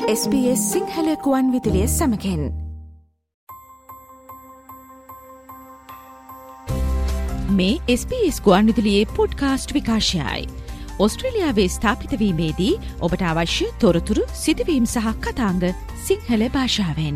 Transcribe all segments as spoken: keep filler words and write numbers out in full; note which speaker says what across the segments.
Speaker 1: S B S Sinhala ගුවන් විදුලිය සමඟෙන් මේ එස් බී එස් ගුවන් විදුලියේ පොඩ්කාස්ට් විකාශයයි. ඔස්ට්‍රේලියාවේ ස්ථාපිත වීමේදී ඔබට අවශ්‍ය තොරතුරු සිදුවීම් සහ කතාංග සිංහල භාෂාවෙන්.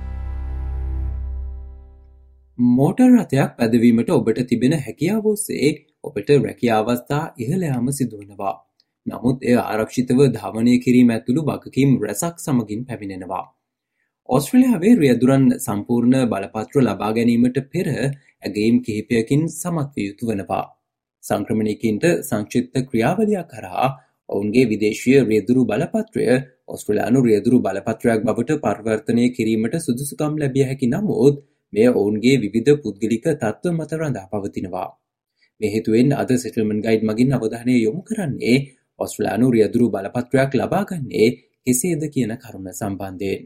Speaker 2: මෝටර් රථයක් පැදවීමට ඔබට තිබෙන හැකියාව ඔස්සේ ඔබට රැකියා අවස්ථා ඉහළ යාම සිදුවනවා. නමුත් එය ආරක්ෂිතව ධාවනය කිරීම ඇතුළු වගකීම් රැසක් සමගින් පැමිණෙනවා. ඕස්ට්‍රේලියාවේ රියදුරන් සම්පූර්ණ බලපත්‍ර ලබා ගැනීමට පෙර ඇගයීම් කිහිපයකින් සමත් විය යුතු වනවා. සංක්‍රමණිකින්ට සංක්ෂිප්ත ක්‍රියාවලියක් කරහා ඔවුන්ගේ විදේශීය රියදුරු බලපත්‍රය ඕස්ට්‍රේලියානු රියදුරු බලපත්‍රයක් බවට පරිවර්තනය කිරීමට සුදුසුකම් ලැබිය හැකි නමුත් මෙය ඔවුන්ගේ විවිධ පුද්ගලික තත්ත්ව මත රඳා පවතිනවා. මේ හේතුවෙන් අද සෙටල්මන්ට් ගයිඩ් මගින් අවධානය යොමු කරන්නේ ඕස්ට්‍රේලියානු රියදුරු බලපත්‍රයක් ලබාගන්නේ කෙසේද කියන කරුණ සම්බන්ධයෙන්.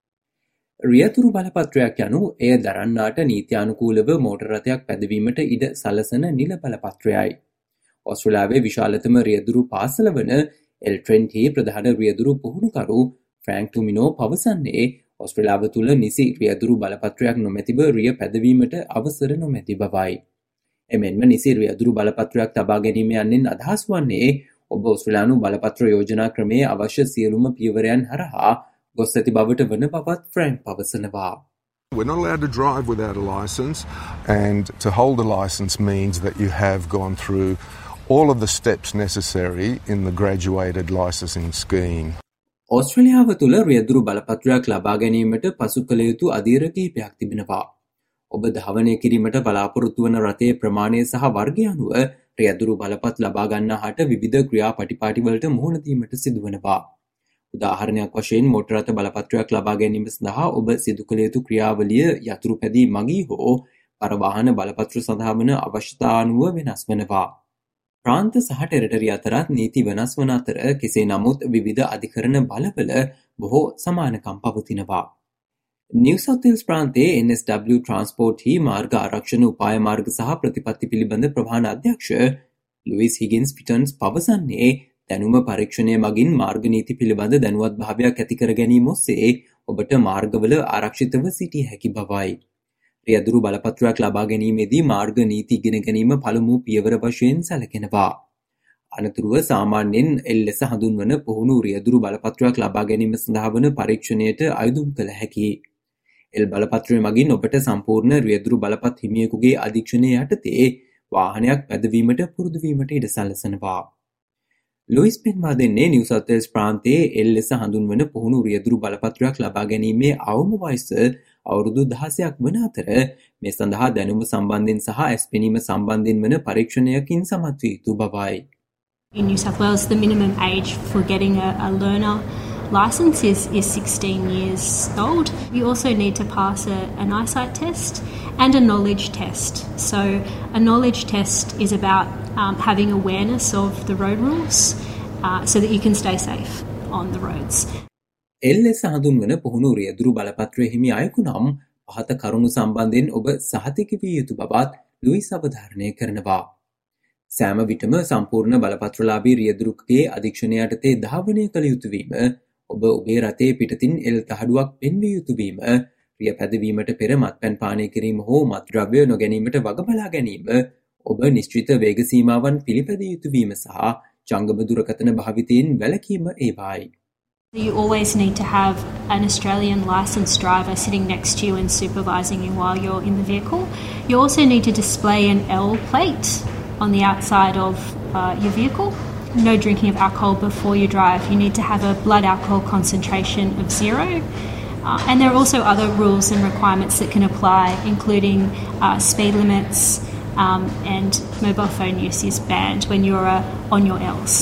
Speaker 2: රියදුරු බලපත්‍රයක් යනු එය දරන්නාට නීත්‍යානුකූලව මෝටර් රථයක් පැදවීමට ඉඩ සලසන නිල බලපත්‍රයයි. ඕස්ට්‍රේලියාවේ විශාලතම රියදුරු පාසල වන එල්ට්‍රෙන්ටි ප්‍රධාන රියදුරු පුහුණුකරු ෆ්‍රැන්ක් ටුමිනෝ පවසන්නේ ඕස්ට්‍රේලියාව තුළ නිසි රියදුරු බලපත්‍රයක් නොමැතිව රිය පැදවීමට අවසර නොමැති බවයි. එමෙන්ම නිසි රියදුරු බලපත්‍රයක් තබා ගැනීම යන්නෙන් අදහස් වන්නේ ඔබ ඕස්ට්‍රේලියානු බලපත්‍ර යෝජනා ක්‍රමයේ අවශ්‍ය සියලුම පියවරයන් හරහා ගොස් ඇති බවට වන බවත් ෆ්‍රැන්ක් පවසනවා.
Speaker 3: We're not allowed to drive without a licence, and to hold a licence means that you have gone through all of the steps necessary in the graduated licensing scheme.
Speaker 2: ඕස්ට්‍රේලියාව තුළ රියදුරු බලපත්‍රයක් ලබා ගැනීමට පසු කළ යුතු අධීර කිහිපයක් තිබෙනවා. ඔබ ධාවනය කිරීමට බලාපොරොත්තු වන රථයේ ප්‍රමාණය සහ වර්ගය අනුව රියදුරු බලපත් ලබා ගන්නා හට විවිධ ක්‍රියාපටිපාටිවලට මුහුණ දීමට සිදුවනවා. උදාහරණයක් වශයෙන් මෝටර් රථ බලපත්‍රයක් ලබා ගැනීම සඳහා ඔබ සිදු කළ යුතු ක්‍රියාවලිය යතුරු පැදී මගී හෝ පරවාහන බලපත්‍ර සඳහා වන අවශ්‍යතා අනුව වෙනස් වනවා. ප්‍රාන්ත සහ ටෙරිටරි අතරත් නීති වෙනස් වන අතර කෙසේ නමුත් විවිධ අධිකරණ බලවල බොහෝ සමානකම් පවතිනවා. නිව් සවුත් වේල්ස් ප්‍රාන්තයේ එන් එස් ඩබ්ලිව් ට්‍රාන්ස්පෝර්ට් හි මාර්ග ආරක්ෂණ උපාය මාර්ග සහ ප්‍රතිපත්ති පිළිබඳ ප්‍රධාන අධ්‍යක්ෂ ලුයිස් හිගින්ස් පිටර්න්ස් පවසන්නේ දැනුම පරීක්ෂණය මගින් මාර්ග නීති පිළිබඳ දැනුවත් භාවයක් ඇති කර ගැනීම ඔස්සේ ඔබට මාර්ගවල ආරක්ෂිතව සිටිය හැකි බවයි. රියදුරු බලපත්‍රයක් ලබා ගැනීමේදී මාර්ග නීති ඉගෙන ගැනීම පළමු පියවර වශයෙන් සැලකෙනවා. අනතුරුව සාමාන්‍යයෙන් එල් ලෙස හඳුන්වන පුහුණු රියදුරු බලපත්‍රයක් ලබා ගැනීම සඳහා වන පරීක්ෂණයට අයදුම් කළ හැකියි. එල් බලපත්‍රය මගින් ඔබට සම්පූර්ණ රියදුරු බලපත් හිමියෙකුගේ අධීක්ෂණය යටතේ වාහනයක් පැදවීමට පුරුදු වීමට ඉඩ සලසනවා. ලුයිස් පෙන්වා දෙන්නේ නිව් සවුත් වේල්ස් ප්‍රාන්තයේ එල් ලෙස හඳුන්වන පුහුණු රියදුරු බලපත්‍රයක් ලබා ගැනීමේ අවම වයස අවුරුදු දහසයක් වන අතර මේ සඳහා දැනුම සම්බන්ධයෙන් සහ ඇස්පෙනීම සම්බන්ධයෙන් වන පරීක්ෂණයකින් සමත් විය යුතු බවයි.
Speaker 4: In New South Wales, the minimum age for getting a, a learner licence is, is sixteen years old. You also need to pass a, an eyesight test and a knowledge test. So a knowledge test is about um, having awareness of the road rules uh, so that you can stay safe on the roads.
Speaker 2: L ලෙස හඳුන්වන පුහුණු රියදුරු බලපත්‍රය හිමි අයෙකු නම් පහත කරුණු සම්බන්ධයෙන් ඔබ සහතික විය යුතු බවත් ලුයිස් අවධාරණය කරනවා. සෑම විටම සම්පූර්ණ බලපත්‍රලාභී රියදුරුකගේ අධීක්ෂණය යටතේ ධාවනය කළ යුතු වීම, ඔබ ඔබේ රථයේ පිටතින් එල් තහඩුවක් පෙන්විය යුතු වීම, රිය පැදවීමට පෙර මත්පැන් පානය කිරීම හෝ මත්ද්‍රව්‍ය නොගැනීමට වග බලා ගැනීම, ඔබ නිශ්චිත වේග සීමාවන් පිළිපැදිය යුතු වීම සහ ජංගම දුරකථන භාවිතයෙන් වැළකීම ඒවායි.
Speaker 4: You always need to have an Australian licensed driver sitting next to you and supervising you while you're in the vehicle. You also need to display an L plate on the outside of uh, your vehicle. No drinking of alcohol before you drive. You need to have a blood alcohol concentration of zero. Uh, and there are also other rules and requirements that can apply, including uh, speed limits um, and mobile phone use is banned when you're uh, on your L's.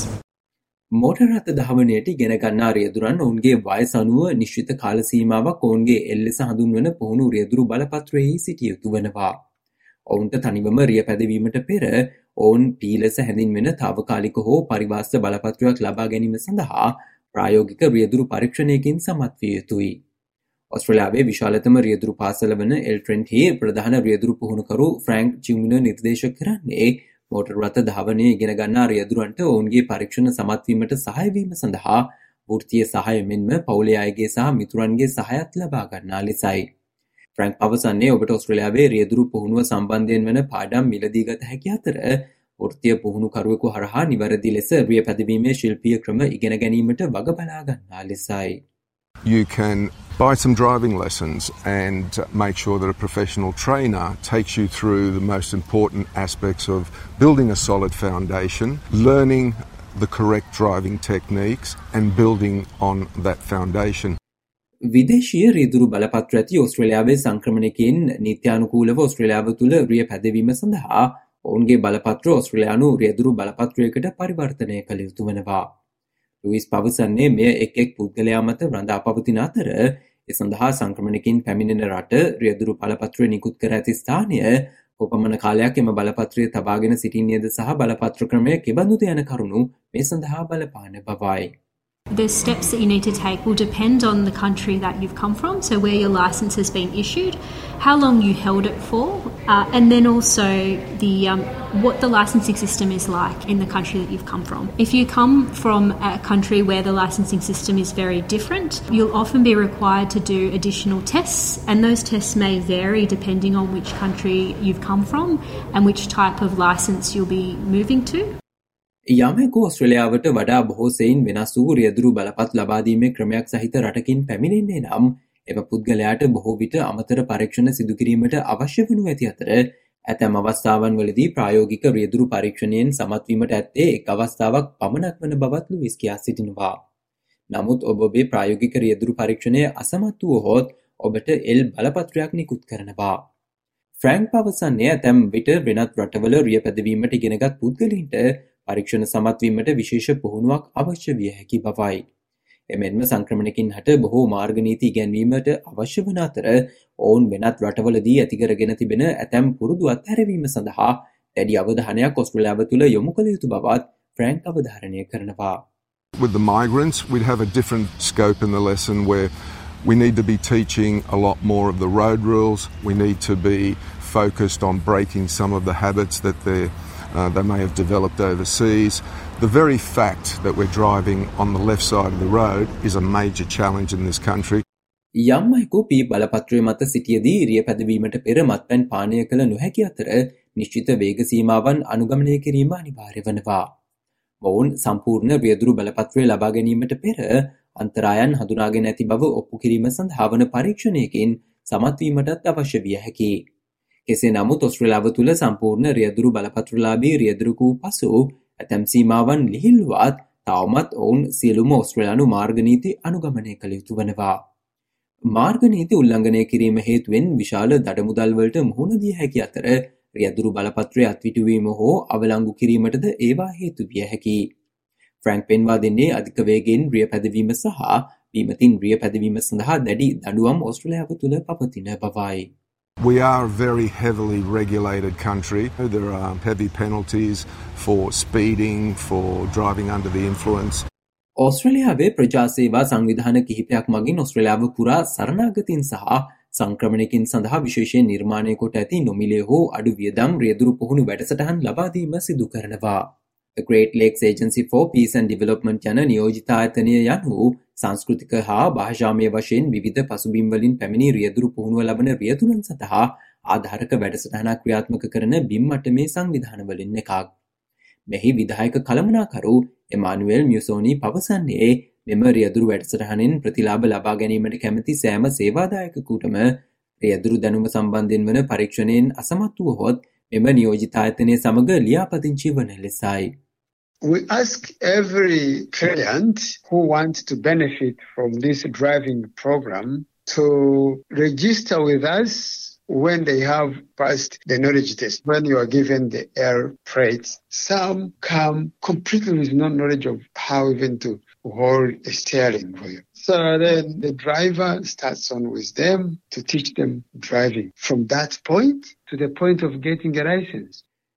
Speaker 2: Motor රථ ධාවනයට ඉගෙන ගන්නා රියදුරන් ඔවුන්ගේ වයස අනුව නිශ්චිත කාල සීමාවක් ඔවුන්ගේ එල් ලෙස හඳුන්වන පුහුණු රියදුරු බලපත්‍රයෙහි සිටිය යුතු වනවා. ඔවුන්ට තනිවම රිය පැදවීමට පෙර ඔවුන් පී ලෙස හැඳින්වෙන තාවකාලික හෝ පරිවාස්ත බලපත්‍රයක් ලබා ගැනීම සඳහා ප්‍රායෝගික රියදුරු පරීක්ෂණයකින් සමත් විය යුතුයි. ඔස්ට්‍රේලියාවේ විශාලතම රියදුරු පාසල වන එල්ට්‍රෙන්ටි ප්‍රධාන රියදුරු පුහුණුකරු ෆ්‍රැන්ක් ටියුමිනෝ නිර්දේශ කරන්නේ මෝටර් රථ ධාවනය ඉගෙන ගන්නා රියදුරන්ට ඔවුන්ගේ පරීක්ෂණ සමත් වීමට සහාය වීම සඳහා වෘත්තීය සහාය මෙන්ම පවුලේ අයගේ සහ මිතුරන්ගේ සහයත් ලබා ගන්නා ලෙසයි. ෆ්‍රැන්ක් පවසන්නේ ඔබට ඔස්ට්‍රේලියාවේ රියදුරු පුහුණුව සම්බන්ධයෙන් වන පාඩම් මිලදී ගත හැකි අතර වෘත්තීය පුහුණුකරුවෙකු හරහා නිවැරදි ලෙස රිය පැදවීමේ ශිල්පීය ක්‍රම ඉගෙන ගැනීමට වග බලා ගන්නා ලෙසයි.
Speaker 3: You can buy some driving lessons and make sure that a professional trainer takes you through the most important aspects of building a solid foundation, learning the correct driving techniques and building on that foundation.
Speaker 2: විදේශීය රියදුරු බලපත්‍ර ඇති ඔස්ට්‍රේලියාවේ සංක්‍රමණිකයින් නීත්‍යානුකූලව ඔස්ට්‍රේලියාව තුළ රිය පැදවීම සඳහා ඔවුන්ගේ බලපත්‍ර ඔස්ට්‍රේලියානු රියදුරු බලපත්‍රයකට පරිවර්තනය කළ යුතු වනවා. Lewis පවසන්නේ මෙය එක් එක් පුද්ගලයා මත රඳා පවතින අතර ඒ සඳහා සංක්‍රමණිකයින් පැමිණෙන රට රියදුරු බලපත්‍රය නිකුත් කර ඇති ස්ථානය කොපමණ කාලයක් එම බලපත්‍රය තබාගෙන සිටින්නේද සහ බලපත්‍ර ක්‍රමය කෙබඳුද යන කරුණු මේ සඳහා බලපාන බවයි.
Speaker 4: The steps that you need to take will depend on the country that you've come from, so where your licence has been issued, how long you held it for, uh, and then also the um, what the licensing system is like in the country that you've come from. If you come from a country where the licensing system is very different, you'll often be required to do additional tests, and those tests may vary depending on which country you've come from and which type of licence you'll be moving to.
Speaker 2: යමෙකු ඔස්ට්‍රේලියාවට වඩා බොහෝ සෙයින් වෙනස් වූ රියදුරු බලපත් ලබාදීමේ ක්‍රමයක් සහිත රටකින් පැමිණෙන්නේ නම් එම පුද්ගලයාට බොහෝ විට අමතර පරීක්ෂණ සිදු කිරීමට අවශ්‍ය වනු ඇති අතර ඇතැම් අවස්ථාවන් වලදී ප්‍රායෝගික රියදුරු පරීක්ෂණයෙන් සමත්වීමට ඇත්තේ එක් අවස්ථාවක් පමණක් වන බවත් ලුයිස් කියා සිටිනවා. නමුත් ඔබ ඔබේ ප්‍රායෝගික රියදුරු පරීක්ෂණය අසමත් වුවහොත් ඔබට එල් බලපත්‍රයක් නිකුත් කරනවා. ෆ්‍රැන්ක් පවසන්නේ ඇතැම් විට වෙනත් රටවල රිය පැදවීමට ඉගෙනගත් පුද්ගලයින්ට පරීක්ෂණ සමත්වීමට විශේෂ පුහුණුවක් අවශ්‍ය විය හැකි බවයි. එමෙන්ම සංක්‍රමණකින් හට බොහෝ මාර්ගනීති ඉගැන්වීමට අවශ්‍ය වන අතර ඔවුන් වෙනත් රටවලදී ඇතිකරගෙන තිබෙන ඇතැම් පුරුදු අත්හැරවීම සඳහා දැඩි අවධානයක් ඔස්ට්‍රේලියාව තුළ යොමු කළ යුතු බවත් ෆ්‍රැන්ක් අවධාරණය කරනවා.
Speaker 3: With the migrants, we'd have a different scope in the lesson where we need to be teaching a lot more of the road rules. We need to be focused on breaking some of the habits that they're Uh, they may have developed overseas. The very fact that we're driving on the left side of the road is a major challenge in this country.
Speaker 2: යම් අයෙකු P බලපත්‍රය මත සිටියදී රිය පැදවීමට පෙර මත්පැන් පානය කළ නොහැකි අතර නිශ්චිත වේග සීමාවන් අනුගමනය කිරීම අනිවාර්ය වනවා. ඔවුන් සම්පූර්ණ රියදුරු බලපත්‍රය ලබා ගැනීමට පෙර අන්තරායන් හඳුනාගෙන ඇති බව ඔප්පු කිරීම සඳහා වන පරීක්ෂණයකින් සමත් වීමටත් අවශ්‍ය විය හැකියි. කෙසේ නමුත් ඔස්ට්‍රේලියාව තුළ සම්පූර්ණ රියදුරු බලපත්‍රලාභී රියදුරුකු පසු ඇතැම් සීමාවන් ලිහිල්ලුවත් තවමත් ඔවුන් සියලුම ඔස්ට්‍රේලියානු මාර්ගනීති අනුගමනය කළ යුතු වනවා. මාර්ගනීති උල්ලංඝනය කිරීම හේතුවෙන් විශාල දඩමුදල්වලට මුහුණ දිය හැකි අතර රියදුරු බලපත්‍රය අත්විටුවීම හෝ අවලංගු කිරීමටද ඒවා හේතු විය හැකියි. ෆ්‍රැන්ක් පෙන්වා දෙන්නේ අධික වේගයෙන් රිය පැදවීම සහ බීමතින් රිය පැදවීම සඳහා දැඩි දඬුවම් ඔස්ට්‍රේලියාව තුළ පවතින බවයි.
Speaker 3: We are a very heavily regulated country. There are heavy penalties for speeding, for driving under the influence.
Speaker 2: ඔස්ට්‍රේලියාවේ ප්‍රජා සේවා සංවිධාන කිහිපයක් මගින් ඔස්ට්‍රේලියාව පුරා සරණාගතයින් සහ සංක්‍රමණිකින් සඳහා විශේෂයෙන් නිර්මාණය කොට ඇති නොමිලේ හෝ අඩු වියදම් රියදුරු පුහුණු වැඩසටහන් ලබා දීම සිදු කරනවා. The Great Lakes Agency for Peace and Development යන නියෝජිත ආයතනය යනු සංස්කෘතික හා භාෂාමය වශයෙන් විවිධ පසුබිම් වලින් පැමිණි රියදුරු පුහුණුව ලබන රියදුරන් සඳහා ආධාරක වැඩසටහනක් ක්‍රියාත්මක කරන බිම් මට්ටමේ සංවිධාන වලින් එකක්. මෙහි විධායක කළමනාකරු එමානුවෙල් මියුසෝනි පවසන්නේ මෙම රියදුරු වැඩසටහනෙන් ප්‍රතිලාභ ලබා ගැනීමට කැමති සෑම සේවාදායකකුටම රියදුරු දැනුම සම්බන්ධයෙන් වන පරීක්ෂණයෙන් අසමත් වුවහොත් මෙම නියෝජිත ආයතනය සමග ලියාපදිංචි වන ලෙසයි.
Speaker 5: We ask every client who wants to benefit from this driving program to register with us when they have passed the knowledge test. When you are given the air freights, some come completely with no knowledge of how even to hold a steering wheel. So then the driver starts on with them to teach them driving. From that point to the point of getting a license.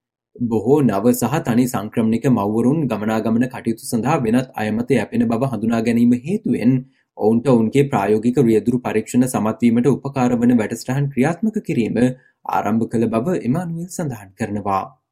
Speaker 2: බොහෝ නව සහ තනි සංක්‍රමණික මව්වරුන් ගමනාගමන කටයුතු සඳහා වෙනත් අයමත යැපෙන බව හඳුනා ගැනීම හේතුවෙන් ඔවුන්ට ඔවුන්ගේ ප්‍රායෝගික රියදුරු පරීක්ෂණ සමත්වීමට උපකාර වන වැඩසටහන් ක්‍රියාත්මක කිරීම ආරම්භ කළ බව එමානුවෙල් සඳහන් කරනවා.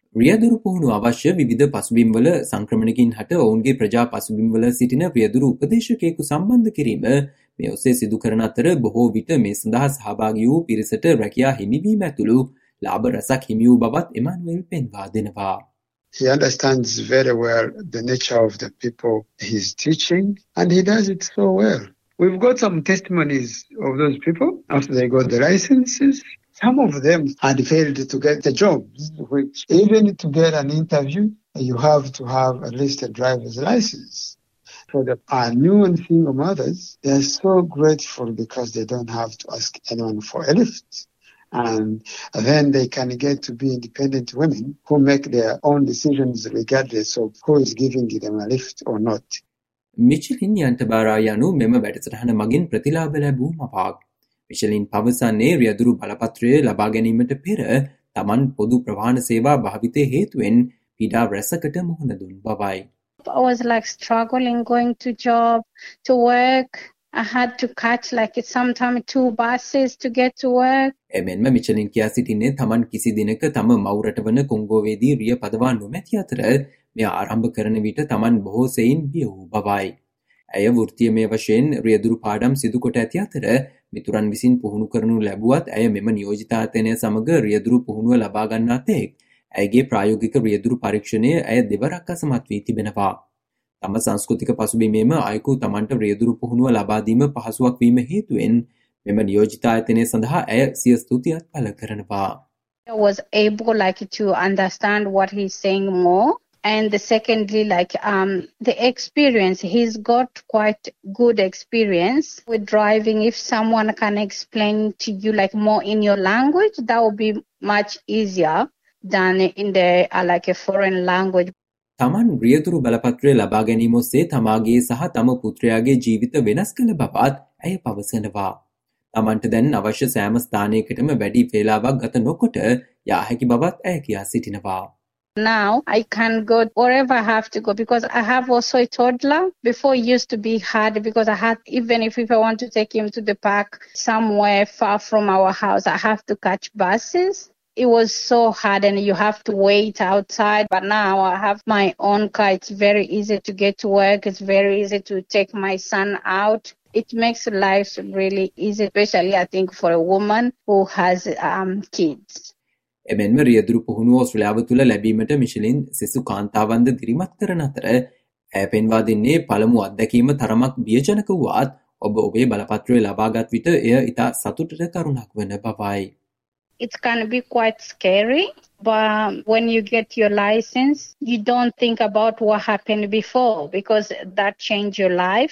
Speaker 2: රියදුරු පුහුණු අවශ්‍ය විවිධ පසුබිම්වල සංක්‍රමණකින් හට ඔවුන්ගේ ප්‍රජා පසුබිම්වල සිටින රියදුරු උපදේශකයෙකු සම්බන්ධ කිරීම මේ ඔස්සේ සිදු කරන අතර බොහෝ විට මේ සඳහා සහභාගී වූ පිරිසට රැකියා හිමිවීම ඇතුළු ලාභ රසක් හිමි වූ බවත් එමානුවෙල් පෙන්වා දෙනවා.
Speaker 5: He understands very well the nature of the people he's teaching, and he does it so well. We've got some testimonies of those people after they got the licenses. Some of them had failed to get the jobs, which even to get an interview, you have to have at least a driver's license. For the our new and single mothers, they are so grateful because they don't have to ask anyone for a lift. And then they can get to be independent women who make their own decisions regardless of who is giving them a lift or not.
Speaker 2: මිචලින් යන්ටබාරා යනු මෙම වැඩසටහන මගින් ප්‍රතිලාභ ලැබූ මවක්. මිෂලින් පවසන්නේ රියදුරු බලපත්‍රය ලබා ගැනීමට පෙර තමන් පොදු ප්‍රවාහන සේවා භාවිතය හේතුවෙන් පීඩා රැසකට මුහුණ දුන් බවයි.
Speaker 6: I was like struggling going to job, to work. I had to catch like sometimes two buses to get to work.
Speaker 2: එමෙන්ම මිචලින් කියා සිටින්නේ තමන් කිසි දිනක තම මව් වන කොංගෝවේදී රිය පදවා නොමැති අතර මෙය ආරම්භ කරන විට තමන් බොහෝ සෙයින් බිය වූ බවයි. ඇය වෘත්තීයමය වශයෙන් රියදුරු පාඩම් සිදු කොට ඇති අතර මිතුරන් විසින් පුහුණු කරනු ලැබුවත් ඇය මෙම නියෝජිතායතනය සමග රියදුරු පුහුණුව ලබා ගන්නා තෙක් ඇයගේ ප්‍රායෝගික රියදුරු පරීක්ෂණය ඇය දෙවරක් අසමත් වී තිබෙනවා. තම සංස්කෘතික පසුබිමේම අයෙකු තමන්ට රියදුරු පුහුණුව ලබා දීම පහසුවක් වීම හේතුවෙන් මෙම නියෝජිතායතනය සඳහා ඇය සිය ස්තුතියත් පළ කරනවා.
Speaker 6: I was able like to understand what he's saying more. And the secondly, like um, the experience, he's got quite good experience with driving. If someone can explain to you like more in your language, that would be much easier than in the uh, like a foreign language.
Speaker 2: තමන් රියදුරු බලපත්‍රය ලබා ගැනීම ඔස්සේ තමාගේ සහ තම පුත්‍රයාගේ ජීවිත වෙනස් කළ බවත් ඇය පවසනවා. තමන්ට දැන් අවශ්‍ය සෑම ස්ථානයකටම වැඩි වේලාවක් ගත නොකොට යා හැකි බවත් ඇය කියා සිටිනවා.
Speaker 6: Now I can go wherever I have to go because I have also a toddler. Before it used to be hard because I had, even if, if I want to take him to the park somewhere far from our house, I have to catch buses. It was so hard and you have to wait outside. But now I have my own car. It's very easy to get to work. It's very easy to take my son out. It makes life really easy, especially I think for a woman who has um, kids.
Speaker 2: එමෙන්ම රියදුරු පුහුණුව ඔස්ට්‍රේලියාව තුළ ලැබීමට මිෂලින් සෙසු කාන්තාවන්ද දිරිමත් කරන අතර ඇය පෙන්වා දෙන්නේ පළමු අත්දැකීම තරමක් බියජනක වුවත් ඔබ ඔබේ බලපත්‍රය ලබාගත් විට එය ඉතා සතුටට කරුණක් වන බවයි.
Speaker 6: It can be quite scary, but when you get your license, you don't think about what happened before because that changed your life.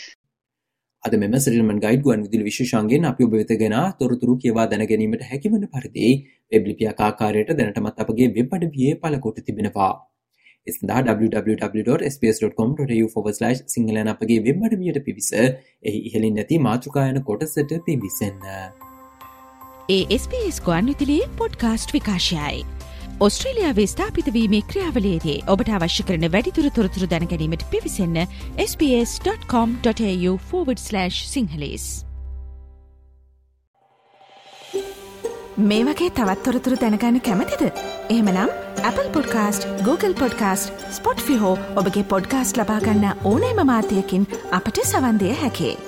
Speaker 2: අද මෙම ශ්‍රීලංකන් ගයිඩ් ගුවන් විදුලි විශේෂාංගයෙන් අපි ඔබ වෙත ගෙන තොරතුරු කියවා දැන ගැනීමට හැකිවන පරිදි වෙබ් ලිපියක් ආකාරයට දැනටමත් අපගේ වෙබ් අඩවියේ පළකොට තිබෙනවා. ඒ සඳහා double-u double-u double-u dot s b s dot com dot a u forward slash Sinhala යන අපගේ වෙබ් අඩවියට පිවිස එහි ඉහළින් නැති මාතෘකා යන කොටසට පිවිසෙන්න.
Speaker 1: ඒ එස් බී එස් ගුවන් විදුලියේ පොඩ්කාස්ට් විකාශයයි. ඔස්ට්‍රේලියාවේ ස්ථාපිත වීමේ ක්‍රියාවලියේදී ඔබට අවශ්‍ය කරන වැඩිදුර තොරතුරු දැන ගැනීමට පිවිසෙන්න s b s dot com dot a u forward slash sinhalese.
Speaker 7: මේ වගේ තවත් තොරතුරු දැනගන්න කැමතිද? එහෙමනම් Apple Podcast, Google Podcast, Spotify හෝ ඔබගේ පොඩ්කාස්ට් ලබා ගන්න ඕනෑම මාධ්‍යයකින් අපට සවන් දිය හැකියි.